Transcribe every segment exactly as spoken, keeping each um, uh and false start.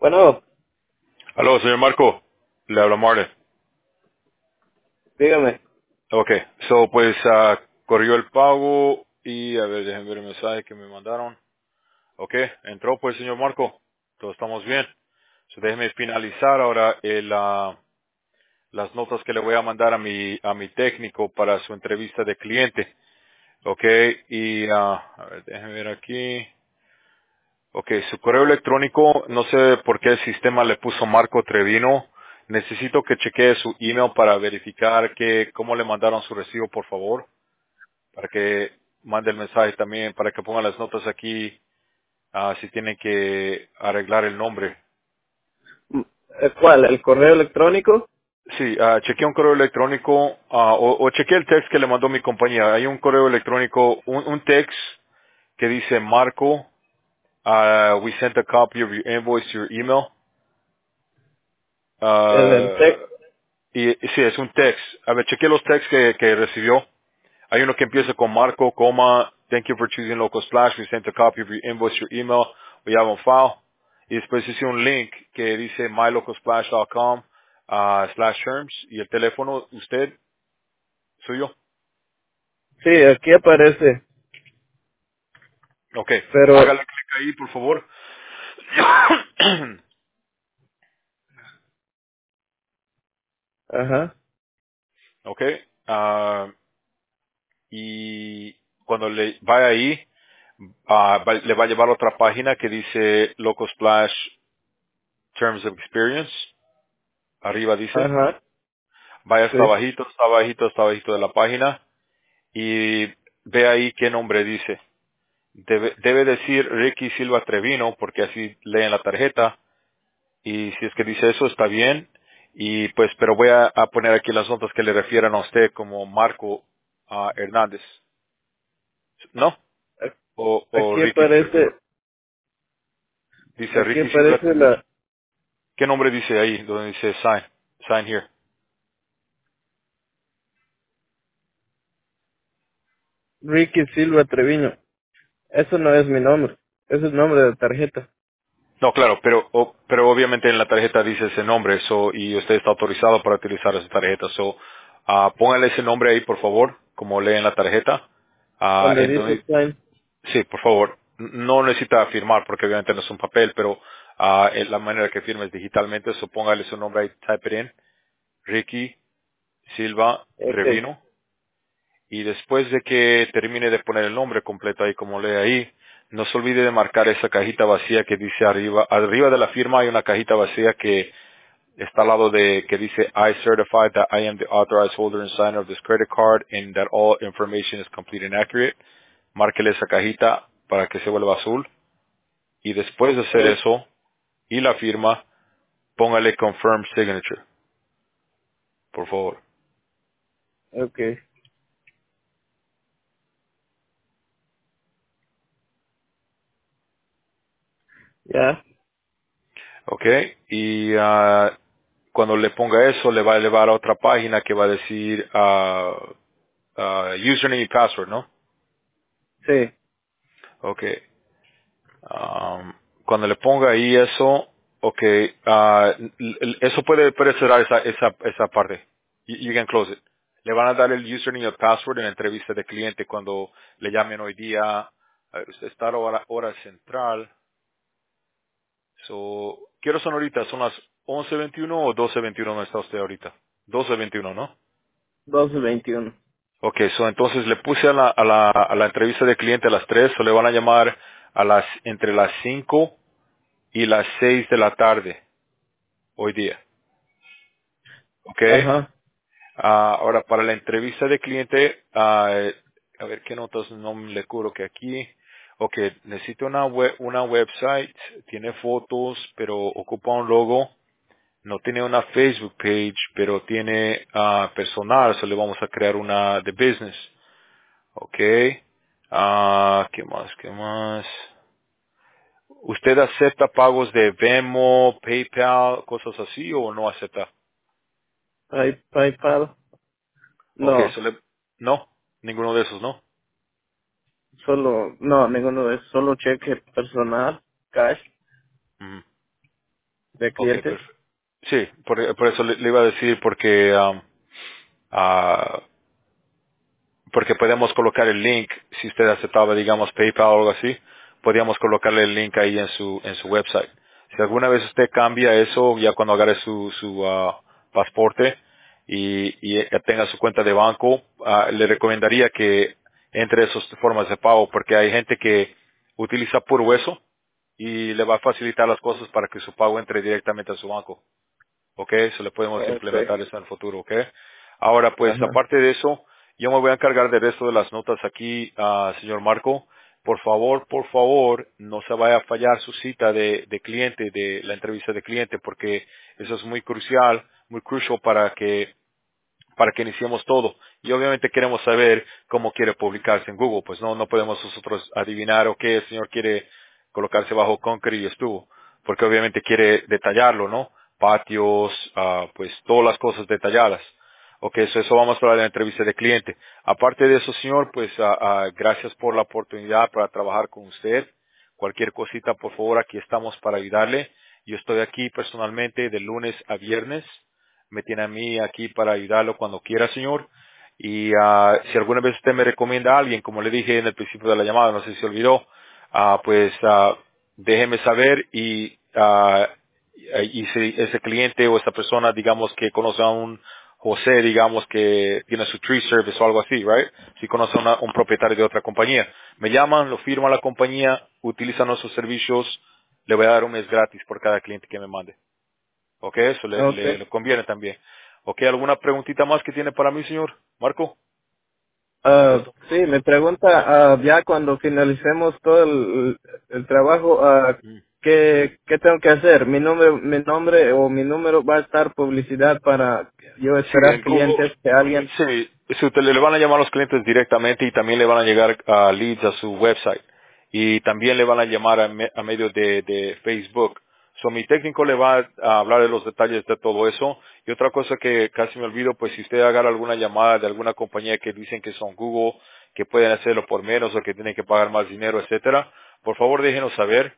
Bueno, Aló, señor Marco. Le habla Marlon. dígame. Ok, so pues ah, corrió el pago y a ver, déjenme ver el mensaje que me mandaron. Ok, entró pues, señor Marco. Todos estamos bien. So déjeme finalizar ahora el, ah, las notas que le voy a mandar a mi a mi técnico para su entrevista de cliente. Ok, y ah, a ver, déjenme ver aquí. Ok, su correo electrónico, no sé por qué el sistema le puso Marco Trevino. Necesito que chequee su email para verificar que cómo le mandaron su recibo, por favor, para que mande el mensaje también, para que pongan las notas aquí, ah, si tienen que arreglar el nombre. Mm, eh, ¿Cuál? ¿El correo electrónico? Sí, uh, chequeé un correo electrónico, ah, o, o chequeé el text que le mandó mi compañía. Hay un correo electrónico, un, un text que dice Marco, ah, we sent a copy of your invoice to your email. El del Ah, text. Y, y sí, es un text. A ver, chequeé los texts que, que recibió. Hay uno que empieza con Marco, coma, thank you for choosing Local Splash. We sent a copy of your invoice, your email. We have on file. Y después dice un link que dice my local splash dot com uh, slash terms. Y el teléfono, usted, suyo. Sí, aquí aparece. Ok. Pero, Hágale clic ahí, por favor. ajá, ok. Ah, y cuando le vaya ahí, ah, va- le va a llevar a otra página que dice Local Splash Terms of Experience. Arriba dice. ajá, Vaya sí, hasta abajito, hasta abajito, hasta abajito de la página y ve ahí qué nombre dice. Debe, debe decir Ricky Silva Trevino porque así leen la tarjeta y si es que dice eso está bien y pues pero voy a, a poner aquí las notas que le refieran a usted como Marco ah, Hernández. ¿No? A- O, o aquí Ricky Silva. aparece, Dice aquí Ricky Silva. aparece la ¿Qué nombre dice ahí donde dice sign? Sign here. Ricky Silva Treviño. Eso no es mi nombre, ese es el nombre de tarjeta. No, claro, pero o- pero obviamente en la tarjeta dice ese nombre, so, y usted está autorizado para utilizar esa tarjeta, so, ah, póngale ese nombre ahí, por favor, como lee en la tarjeta. Ah, Donde en dice donde- sign. sí, por favor, N- no necesita firmar porque obviamente no es un papel, pero ah, en la manera que firme es digitalmente, so póngale su nombre ahí, type it in, Ricky Silva Ok, Trevino, y después de que termine de poner el nombre completo ahí como lee ahí, no se olvide de marcar esa cajita vacía que dice arriba. Arriba de la firma hay una cajita vacía que está al lado de que dice I certify that I am the authorized holder and signer of this credit card and that all information is complete and accurate. Márquele esa cajita para que se vuelva azul y después de hacer o- eso y la firma, póngale confirm signature, por favor. ok, ya, ¿Ok? Y ah, cuando le ponga eso, le va a elevar a otra página que va a decir ah, ah, username y password, ¿no? sí, Ok. Um, cuando le ponga ahí eso, ok, ah, l- l- eso puede, puede cerrar esa, esa, esa parte. You, you can close it. Le van a dar el username y el password en la entrevista de cliente cuando le llamen hoy día. A ver, usted está a hora, hora central. So, quiero son ahorita, son las once veintiuno o doce veintiuno donde está usted ahorita. doce veintiuno, ¿no? doce veintiuno. Ok, so entonces le puse a la, a la, a la entrevista de cliente a las tres, o le van a llamar a las, entre las cinco y las seis de la tarde, hoy día. Ok. Ajá, Ah, ahora, para la entrevista de cliente, ah, eh, a ver qué notas no le curo que aquí. Ok, necesito una web, una website, tiene fotos, pero ocupa un logo. No tiene una Facebook page, pero tiene ah, personal, so le vamos a crear una de business. Ok. Ah, ¿qué más? ¿Qué más? ¿Usted acepta pagos de Venmo, PayPal, cosas así o no acepta? Pay- PayPal. Ok, No, so le- no, ninguno de esos, ¿no? solo, no, ninguno de esos, solo cheque personal, cash. Ujú. de Ok, clientes. perfecto. Sí, por, por eso le, le iba a decir porque um, ah, porque podemos colocar el link, si usted aceptaba, digamos, PayPal o algo así, podríamos colocarle el link ahí en su, en su website. Si alguna vez usted cambia eso, ya cuando agarre su, su ah, pasaporte y, y eh, tenga su cuenta de banco, ah, le recomendaría que entre esas formas de pago, porque hay gente que utiliza puro eso y le va a facilitar las cosas para que su pago entre directamente a su banco. ¿Ok? Eso le podemos Okay. implementar eso en el futuro, ¿ok? Ahora, pues, Ajá. aparte de eso, yo me voy a encargar del resto de las notas aquí, ah, señor Marco. Por favor, por favor, no se vaya a fallar su cita de, de cliente, de la entrevista de cliente, porque eso es muy crucial, muy crucial para que para que iniciemos todo. Y obviamente queremos saber cómo quiere publicarse en Google. Pues no, no podemos nosotros adivinar o qué el señor quiere colocarse bajo concrete y estuvo. Porque obviamente quiere detallarlo, ¿no? Patios, ah, pues todas las cosas detalladas. Ok, eso, eso vamos a hablar en la entrevista de cliente. Aparte de eso, señor, pues ah, ah, gracias por la oportunidad para trabajar con usted. Cualquier cosita, por favor, aquí estamos para ayudarle. Yo estoy aquí personalmente de lunes a viernes. Me tiene a mí aquí para ayudarlo cuando quiera, señor. Y ah, si alguna vez usted me recomienda a alguien, como le dije en el principio de la llamada, no sé si se olvidó, ah, pues ah, déjeme saber y, ah, y si ese cliente o esa persona, digamos, que conoce a un José, digamos, que tiene su tree service o algo así, right? Si conoce a una- un propietario de otra compañía. Me llaman, lo firma la compañía, utilizan nuestros servicios, le voy a dar un mes gratis por cada cliente que me mande. Ok, eso le, le, Okay. le conviene también. Ok, ¿alguna preguntita más que tiene para mí, señor Marco? Ah, ¿Todo? sí, me pregunta, ah, ya cuando finalicemos todo el, el trabajo, ah, Mm. ¿qué, ¿qué tengo que hacer? Mi nombre, mi nombre o mi número va a estar publicidad para yo Sí, esperar en Google, clientes que alguien. sí, sí, usted le le van a llamar a los clientes directamente y también le van a llegar a leads a su website. Y también le van a llamar a, me- a medio de, de Facebook. So, mi técnico le va a hablar de los detalles de todo eso. Y otra cosa que casi me olvido, pues si usted agarra alguna llamada de alguna compañía que dicen que son Google, que pueden hacerlo por menos o que tienen que pagar más dinero, etcétera, por favor déjenos saber.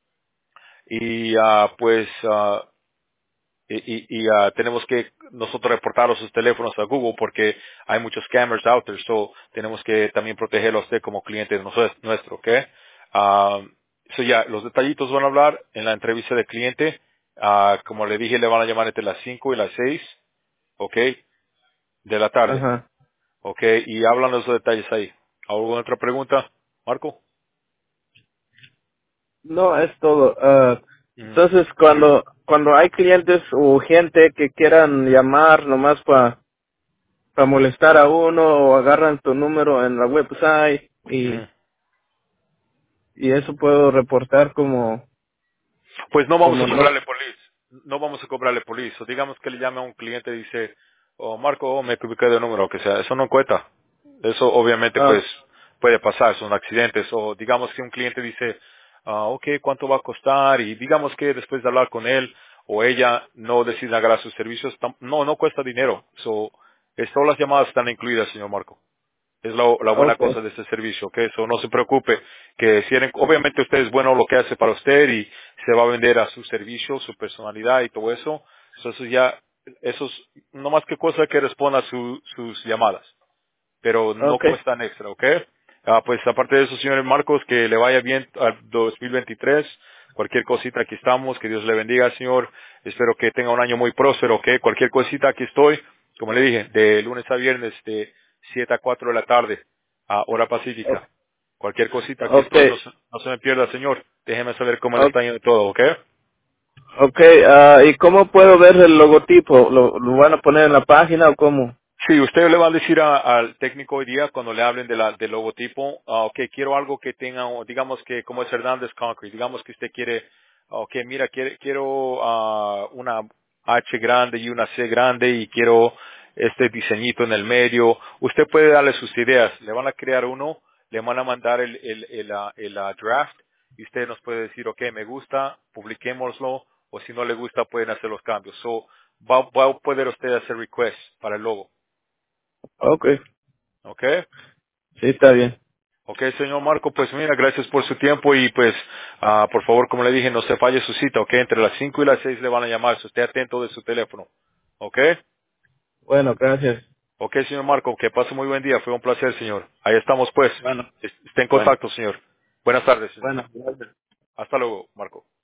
Y ah, pues ah, y, y, y, ah, tenemos que nosotros reportar sus teléfonos a Google porque hay muchos scammers out there, so tenemos que también protegerlo a usted como cliente de noso- nuestro, ¿ok? Ah, so ya, los detallitos van a hablar en la entrevista de cliente. Ah, como le dije, le van a llamar entre las cinco y las seis, ¿ok? De la tarde, Ajá. ¿ok? Y hablan los detalles ahí. ¿Alguna otra pregunta, Marco? No, es todo. Ah, Ujú, entonces, cuando cuando hay clientes o gente que quieran llamar nomás para molestar a uno o agarran tu número en la website y, ujú. y eso puedo reportar como Pues no vamos como a no. cobrarle por leads. No vamos a cobrarle por leads. O digamos que le llame a un cliente y dice, oh, Marco, oh, me equivoqué de número, o que sea. Eso no cuenta. Eso obviamente pues Ah, puede pasar, son accidentes. O digamos que un cliente dice, ah, ok, ¿cuánto va a costar? Y digamos que después de hablar con él o ella no decide agarrar sus servicios, tam- no, no cuesta dinero. So, es- todas las llamadas están incluidas, señor Marco. Es la, la buena cosa okay, de este servicio, que eso no se preocupe, que si eres- obviamente usted es bueno lo que hace para usted y se va a vender a su servicio, su personalidad y todo eso, so, eso ya, eso es no más que cosa que responda a su- sus llamadas, pero no okay, cuestan extra, ¿ok? Ah, pues aparte de eso, señores Marcos, que le vaya bien al dos mil veintitrés, cualquier cosita aquí estamos, que Dios le bendiga, señor, espero que tenga un año muy próspero, ¿ok? Cualquier cosita aquí estoy, como le dije, de lunes a viernes, de siete a cuatro de la tarde, a hora pacífica. Cualquier cosita aquí estoy, no, okay, se- no se me pierda, señor. Déjeme saber cómo le ok, está yendo todo, ¿ok? okay. Ah, ¿y cómo puedo ver el logotipo? ¿Lo, lo van a poner en la página o cómo? Sí, usted le va a decir a- al técnico hoy día cuando le hablen de la, del logotipo, ah, ok, quiero algo que tenga, o digamos que como es Hernández Concrete, digamos que usted quiere, ok, mira, quiere, quiero ah, una H grande y una C grande y quiero este diseñito en el medio. Usted puede darle sus ideas, le van a crear uno, le van a mandar el, el, el, ah, el, ah, draft y usted nos puede decir, ok, me gusta, publiquémoslo, o si no le gusta pueden hacer los cambios. So, va, va a poder usted hacer requests para el logo. Okay, ¿Ok? sí, está bien. Ok, señor Marco, pues mira, gracias por su tiempo y pues, ah, por favor, como le dije, no se falle su cita, ok, entre las cinco y las seis le van a llamar, so esté atento de su teléfono, ok. Bueno, gracias. Ok, señor Marco, que pase muy buen día, fue un placer, señor. Ahí estamos, pues. Bueno, Esté en bueno, contacto, señor. Buenas tardes, señor. bueno, gracias. Hasta luego, Marco.